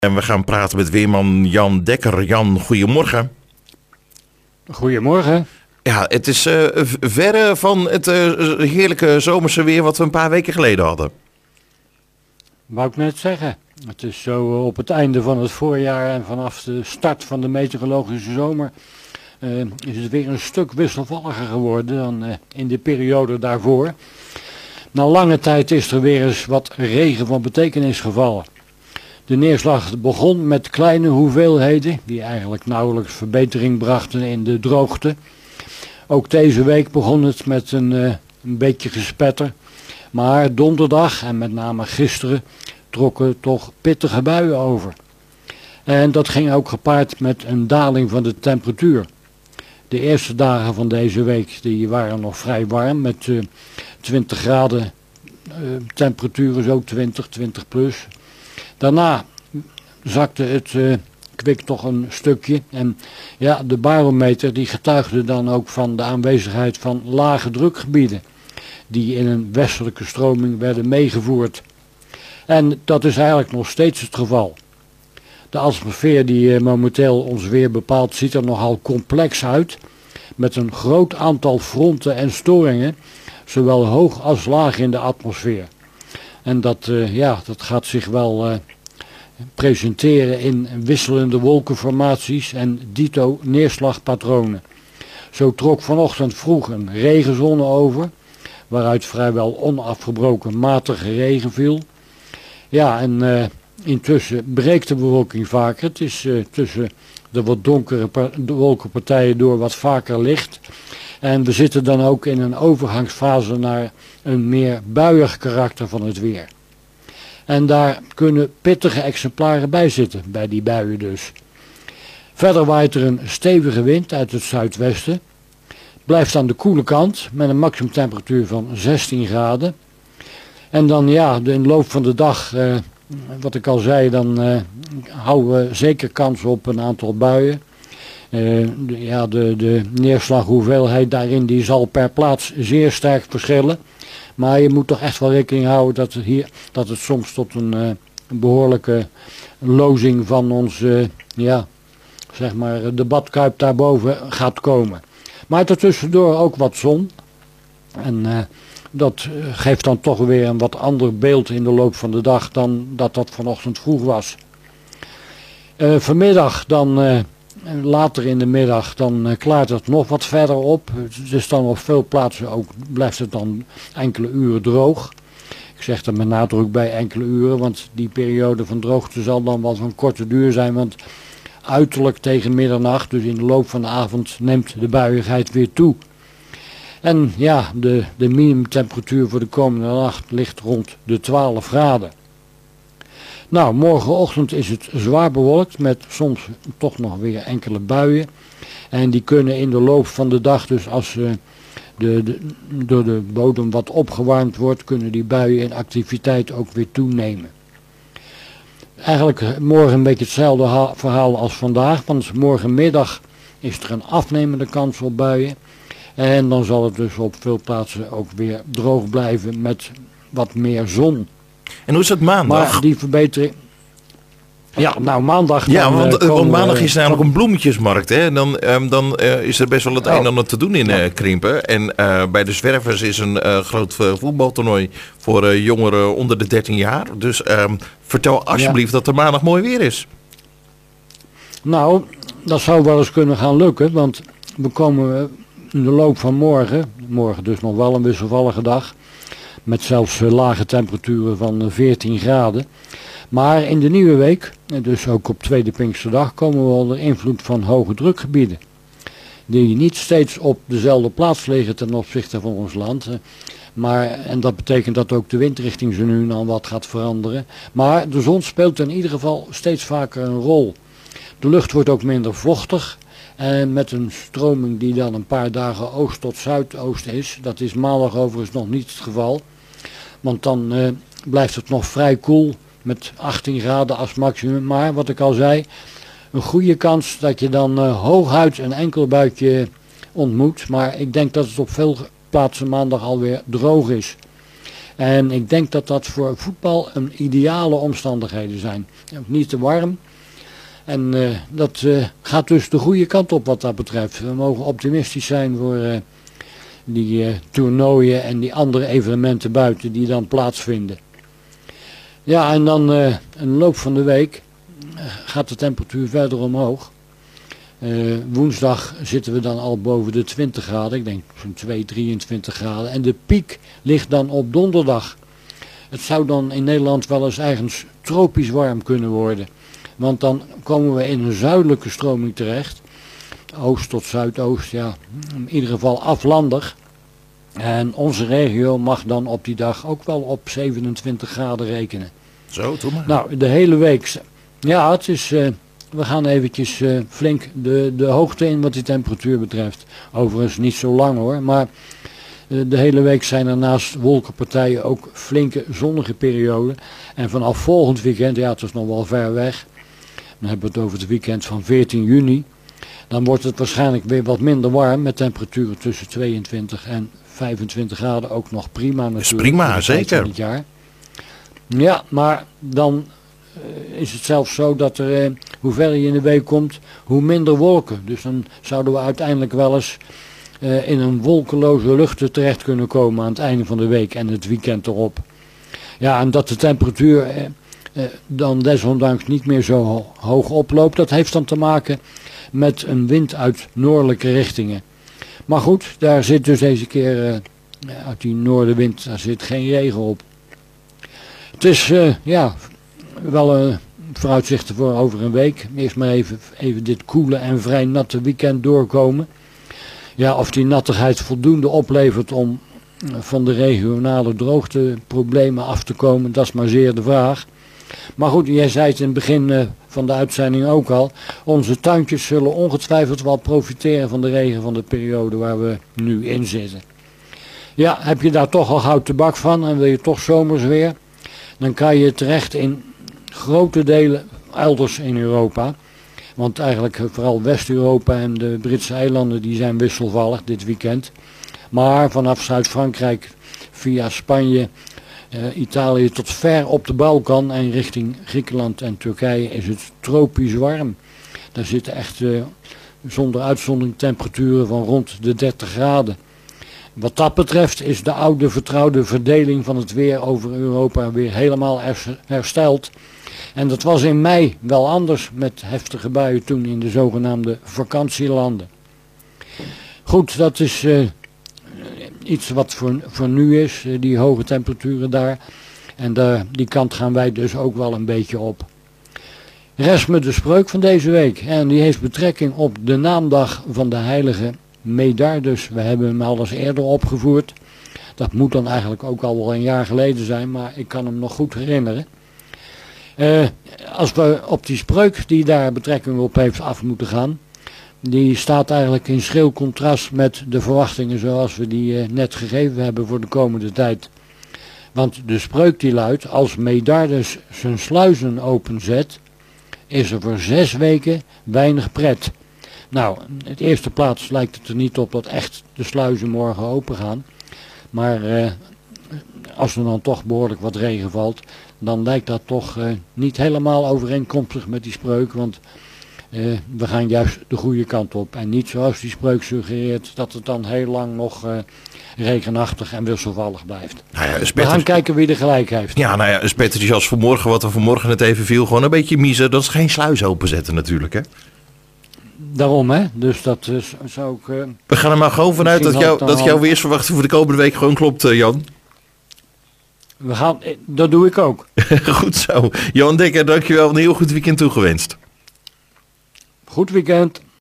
En we gaan praten met weerman Jan Dekker. Jan, goedemorgen. Goedemorgen. Ja, het is verre van het heerlijke zomerse weer wat we een paar weken geleden hadden. Wou ik net zeggen. Het is zo op het einde van het voorjaar en vanaf de start van de meteorologische zomer is het weer een stuk wisselvalliger geworden dan in de periode daarvoor. Na lange tijd is er weer eens wat regen van betekenis gevallen. De neerslag begon met kleine hoeveelheden die eigenlijk nauwelijks verbetering brachten in de droogte. Ook deze week begon het met een beetje gespetter. Maar donderdag en met name gisteren trokken toch pittige buien over. En dat ging ook gepaard met een daling van de temperatuur. De eerste dagen van deze week die waren nog vrij warm met 20 graden temperaturen, zo 20 plus. Daarna zakte het kwik toch een stukje en ja, de barometer die getuigde dan ook van de aanwezigheid van lage drukgebieden die in een westelijke stroming werden meegevoerd. En dat is eigenlijk nog steeds het geval. De atmosfeer die momenteel ons weer bepaalt ziet er nogal complex uit, met een groot aantal fronten en storingen, zowel hoog als laag in de atmosfeer. En dat gaat zich wel presenteren in wisselende wolkenformaties en dito neerslagpatronen. Zo trok vanochtend vroeg een regenzone over, waaruit vrijwel onafgebroken matige regen viel. Ja, en intussen breekt de bewolking vaker. Het is tussen de wat donkere wolkenpartijen door wat vaker licht. En we zitten dan ook in een overgangsfase naar een meer buiig karakter van het weer. En daar kunnen pittige exemplaren bij zitten, bij die buien dus. Verder waait er een stevige wind uit het zuidwesten. Blijft aan de koele kant met een maximumtemperatuur van 16 graden. En dan ja, in de loop van de dag, wat ik al zei, dan houden we zeker kans op een aantal buien. De neerslaghoeveelheid daarin die zal per plaats zeer sterk verschillen. Maar je moet toch echt wel rekening houden dat het soms tot een behoorlijke lozing van onze de badkuip daarboven gaat komen. Maar ertussendoor ook wat zon. En dat geeft dan toch weer een wat ander beeld in de loop van de dag dan dat vanochtend vroeg was. Vanmiddag dan, later in de middag, dan klaart het nog wat verder op. Het is dan op veel plaatsen ook, blijft het dan enkele uren droog. Ik zeg er met nadruk bij enkele uren, want die periode van droogte zal dan wel van korte duur zijn. Want uiterlijk tegen middernacht, dus in de loop van de avond, neemt de buiigheid weer toe. En ja, de minimumtemperatuur voor de komende nacht ligt rond de 12 graden. Nou, morgenochtend is het zwaar bewolkt met soms toch nog weer enkele buien. En die kunnen in de loop van de dag, dus als door de bodem wat opgewarmd wordt, kunnen die buien in activiteit ook weer toenemen. Eigenlijk morgen een beetje hetzelfde verhaal als vandaag, want morgenmiddag is er een afnemende kans op buien. En dan zal het dus op veel plaatsen ook weer droog blijven met wat meer zon. En hoe is het maandag? Maar die verbetering... Ja, nou maandag... Ja, want maandag is namelijk een bloemetjesmarkt. Hè? En dan is er best wel het een en ander te doen in Krimpen. En bij de Zwervers is een groot voetbaltoernooi voor jongeren onder de 13 jaar. Dus vertel alsjeblieft dat er maandag mooi weer is. Nou, dat zou wel eens kunnen gaan lukken. Want we komen in de loop van morgen dus nog wel een wisselvallige dag. Met zelfs lage temperaturen van 14 graden. Maar in de nieuwe week, dus ook op tweede Pinksterdag, komen we onder invloed van hoge drukgebieden. Die niet steeds op dezelfde plaats liggen ten opzichte van ons land. En dat betekent dat ook de windrichting zo nu en dan wat gaat veranderen. Maar de zon speelt in ieder geval steeds vaker een rol. De lucht wordt ook minder vochtig. En met een stroming die dan een paar dagen oost tot zuidoost is. Dat is maandag overigens nog niet het geval. Want dan blijft het nog vrij koel met 18 graden als maximum. Maar wat ik al zei, een goede kans dat je dan hooguit een enkel buitje ontmoet. Maar ik denk dat het op veel plaatsen maandag alweer droog is. En ik denk dat dat voor voetbal een ideale omstandigheden zijn. Niet te warm. En dat gaat dus de goede kant op wat dat betreft. We mogen optimistisch zijn voor die toernooien en die andere evenementen buiten die dan plaatsvinden. Ja, en dan in de loop van de week gaat de temperatuur verder omhoog. Woensdag zitten we dan al boven de 20 graden, ik denk zo'n 23 graden. En de piek ligt dan op donderdag. Het zou dan in Nederland wel eens ergens tropisch warm kunnen worden. Want dan komen we in een zuidelijke stroming terecht. Oost tot zuidoost, ja, in ieder geval aflandig. En onze regio mag dan op die dag ook wel op 27 graden rekenen. Zo, doe maar. Nou, de hele week. Ja, het is, we gaan eventjes flink de hoogte in wat die temperatuur betreft. Overigens niet zo lang hoor, maar de hele week zijn er naast wolkenpartijen ook flinke zonnige perioden. En vanaf volgend weekend, ja het is nog wel ver weg, dan hebben we het over het weekend van 14 juni. Dan wordt het waarschijnlijk weer wat minder warm met temperaturen tussen 22 en 25 graden. Ook nog prima natuurlijk. Is prima, zeker. Het jaar. Ja, maar dan is het zelfs zo dat er, hoe verder je in de week komt, hoe minder wolken. Dus dan zouden we uiteindelijk wel eens in een wolkeloze lucht terecht kunnen komen aan het einde van de week en het weekend erop. Ja, en dat de temperatuur dan desondanks niet meer zo hoog oploopt, dat heeft dan te maken met een wind uit noordelijke richtingen. Maar goed, daar zit dus deze keer uit die noordenwind, daar zit geen regen op. Het is wel vooruitzichten voor over een week. Eerst maar even dit koele en vrij natte weekend doorkomen. Ja, of die nattigheid voldoende oplevert om van de regionale droogteproblemen af te komen, dat is maar zeer de vraag. Maar goed, jij zei het in het begin van de uitzending ook al. Onze tuintjes zullen ongetwijfeld wel profiteren van de regen van de periode waar we nu in zitten. Ja, heb je daar toch al gauw tabak van en wil je toch zomers weer? Dan kan je terecht in grote delen elders in Europa. Want eigenlijk vooral West-Europa en de Britse eilanden die zijn wisselvallig dit weekend. Maar vanaf Zuid-Frankrijk via Spanje, Italië tot ver op de Balkan en richting Griekenland en Turkije is het tropisch warm. Daar zitten echt zonder uitzondering temperaturen van rond de 30 graden. Wat dat betreft is de oude vertrouwde verdeling van het weer over Europa weer helemaal hersteld. En dat was in mei wel anders met heftige buien toen in de zogenaamde vakantielanden. Goed, dat is iets wat voor nu is, die hoge temperaturen daar. En die kant gaan wij dus ook wel een beetje op. Rest me de spreuk van deze week. En die heeft betrekking op de naamdag van de heilige Medardus. We hebben hem al eens eerder opgevoerd. Dat moet dan eigenlijk ook al wel een jaar geleden zijn, maar ik kan hem nog goed herinneren. Als we op die spreuk die daar betrekking op heeft af moeten gaan, die staat eigenlijk in schril contrast met de verwachtingen zoals we die net gegeven hebben voor de komende tijd. Want de spreuk die luidt, als Medardus zijn sluizen openzet, is er voor 6 weken weinig pret. Nou, in de eerste plaats lijkt het er niet op dat echt de sluizen morgen open gaan. Maar als er dan toch behoorlijk wat regen valt, dan lijkt dat toch niet helemaal overeenkomstig met die spreuk. Want we gaan juist de goede kant op. En niet zoals die spreuk suggereert dat het dan heel lang nog regenachtig en wisselvallig blijft. Nou ja, we gaan kijken wie er gelijk heeft. Ja, nou ja, is beter als vanmorgen wat er vanmorgen net even viel. Gewoon een beetje miezen. Dat is geen sluis openzetten natuurlijk, hè? Daarom, hè? Dus dat zou ik... we gaan er maar gewoon vanuit dat jouw weersverwachting voor de komende week gewoon klopt, Jan. Dat doe ik ook. Goed zo. Jan Dekker, dankjewel. Een heel goed weekend toegewenst. Goed weekend.